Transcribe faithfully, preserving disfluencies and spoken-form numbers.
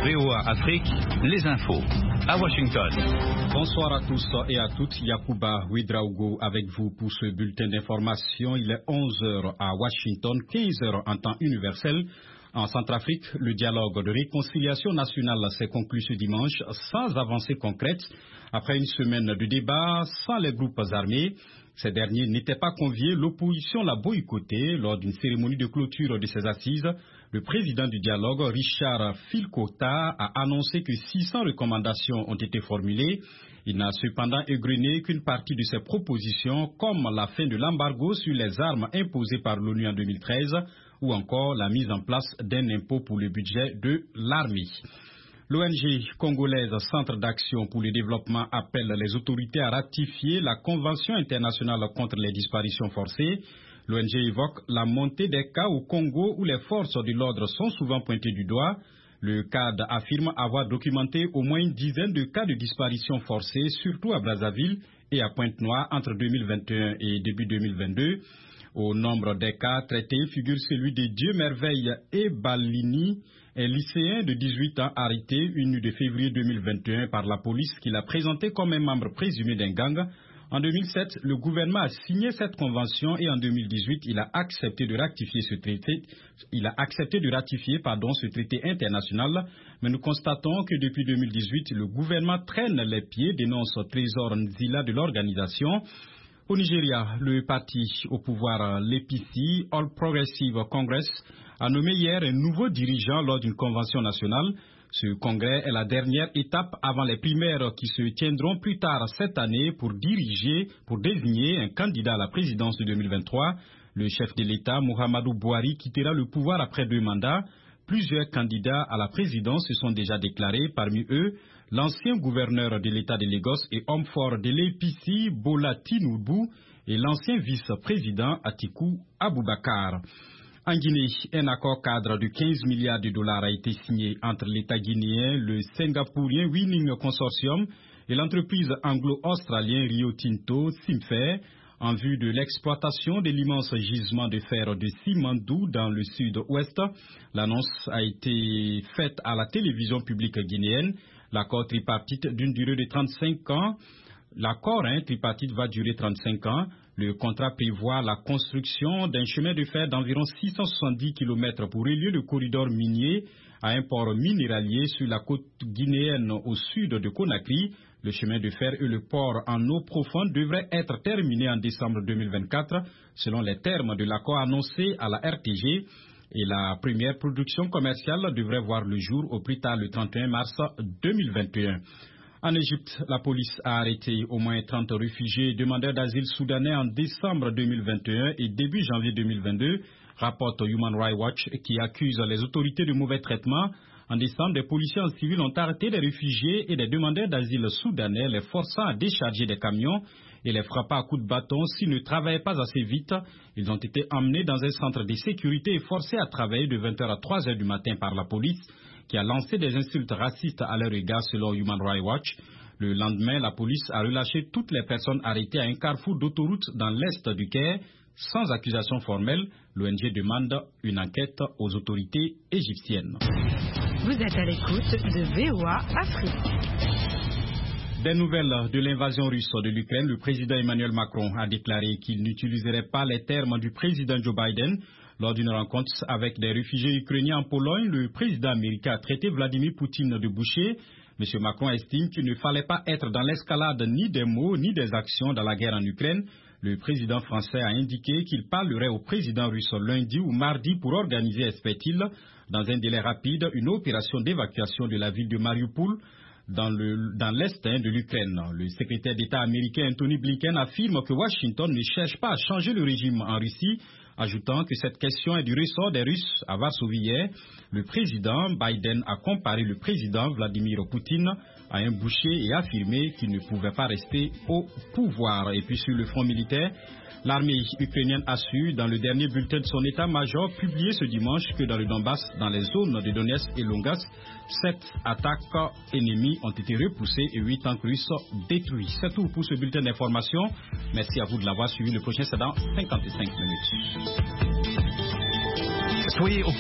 V O A Afrique, les infos. À Washington. Bonsoir à tous et à toutes. Yacouba Ouedraogo avec vous pour ce bulletin d'information. Il est onze heures à Washington, quinze heures en temps universel. En Centrafrique, le dialogue de réconciliation nationale s'est conclu ce dimanche sans avancée concrète. Après une semaine de débat sans les groupes armés, ces derniers n'étaient pas conviés. L'opposition l'a boycotté lors d'une cérémonie de clôture de ces assises. Le président du dialogue, Richard Filkota, a annoncé que six cents recommandations ont été formulées. Il n'a cependant égrené qu'une partie de ces propositions, comme la fin de l'embargo sur les armes imposé par l'ONU en deux mille treize, ou encore la mise en place d'un impôt pour le budget de l'armée. L'O N G congolaise Centre d'action pour le développement appelle les autorités à ratifier la Convention internationale contre les disparitions forcées. L'O N G évoque la montée des cas au Congo où les forces de l'ordre sont souvent pointées du doigt. Le C A D affirme avoir documenté au moins une dizaine de cas de disparition forcée, surtout à Brazzaville et à Pointe-Noire entre deux mille vingt et un et début deux mille vingt-deux. Au nombre des cas traités figure celui de Dieu Merveille et Balini, un lycéen de dix-huit ans arrêté une nuit de février deux mille vingt et un par la police qui l'a présenté comme un membre présumé d'un gang. En deux mille sept, le gouvernement a signé cette convention et en deux mille dix-huit, il a accepté de ratifier ce traité. Il a accepté de ratifier, pardon, ce traité international. Mais nous constatons que depuis deux mille dix-huit, le gouvernement traîne les pieds, dénonce Trésor Nzila de l'organisation. Au Nigeria, le parti au pouvoir, l'A P C, All Progressive Congress, a nommé hier un nouveau dirigeant lors d'une convention nationale. Ce congrès est la dernière étape avant les primaires qui se tiendront plus tard cette année pour diriger, pour désigner un candidat à la présidence de deux mille vingt-trois. Le chef de l'État, Muhammadu Buhari, quittera le pouvoir après deux mandats. Plusieurs candidats à la présidence se sont déjà déclarés, parmi eux l'ancien gouverneur de l'État de Lagos et homme fort de l'A P C, Bola Tinubu, et l'ancien vice-président Atiku Abubakar. En Guinée, un accord cadre de quinze milliards de dollars a été signé entre l'État guinéen, le singapourien Winning Consortium et l'entreprise anglo-australienne Rio Tinto Simfer en vue de l'exploitation de l'immense gisement de fer de Simandou dans le sud-ouest. L'annonce a été faite à la télévision publique guinéenne. L'accord tripartite d'une durée de trente-cinq ans. L'accord hein, tripartite va durer trente-cinq ans. Le contrat prévoit la construction d'un chemin de fer d'environ six cent soixante-dix kilomètres pour relier le corridor minier à un port minéralier sur la côte guinéenne au sud de Conakry. Le chemin de fer et le port en eau profonde devraient être terminés en décembre deux mille vingt-quatre, selon les termes de l'accord annoncé à la R T G. Et la première production commerciale devrait voir le jour au plus tard le trente et un mars deux mille vingt et un. En Égypte, la police a arrêté au moins trente réfugiés et demandeurs d'asile soudanais en décembre deux mille vingt et un et début janvier deux mille vingt-deux, rapporte Human Rights Watch qui accuse les autorités de mauvais traitement. En décembre, des policiers en civil ont arrêté des réfugiés et des demandeurs d'asile soudanais, les forçant à décharger des camions et les frappant à coups de bâton s'ils ne travaillaient pas assez vite. Ils ont été emmenés dans un centre de sécurité et forcés à travailler de vingt heures à trois heures du matin par la police, qui a lancé des insultes racistes à leur égard selon Human Rights Watch. Le lendemain, la police a relâché toutes les personnes arrêtées à un carrefour d'autoroute dans l'est du Caire, sans accusation formelle. L'O N G demande une enquête aux autorités égyptiennes. Vous êtes à l'écoute de V O A Afrique. Des nouvelles de l'invasion russe de l'Ukraine, le président Emmanuel Macron a déclaré qu'il n'utiliserait pas les termes du président Joe Biden. Lors d'une rencontre avec des réfugiés ukrainiens en Pologne, le président américain a traité Vladimir Poutine de boucher. M. Macron estime qu'il ne fallait pas être dans l'escalade ni des mots ni des actions dans la guerre en Ukraine. Le président français a indiqué qu'il parlerait au président russe lundi ou mardi pour organiser, espère-t-il, dans un délai rapide, une opération d'évacuation de la ville de Mariupol dans le, dans l'est hein, de l'Ukraine. Le secrétaire d'État américain Anthony Blinken affirme que Washington ne cherche pas à changer le régime en Russie, ajoutant que cette question est du ressort des Russes. À Varsovie hier, le président Biden a comparé le président Vladimir Poutine à un boucher et affirmé qu'il ne pouvait pas rester au pouvoir. Et puis sur le front militaire, l'armée ukrainienne a su, dans le dernier bulletin de son état-major publié ce dimanche, que dans le Donbass, dans les zones de Donetsk et Lugansk, sept attaques ennemies ont été repoussées et huit tanks russes détruits. C'est tout pour ce bulletin d'information. Merci à vous de l'avoir suivi. Le prochain, c'est dans cinquante-cinq minutes. Soyez au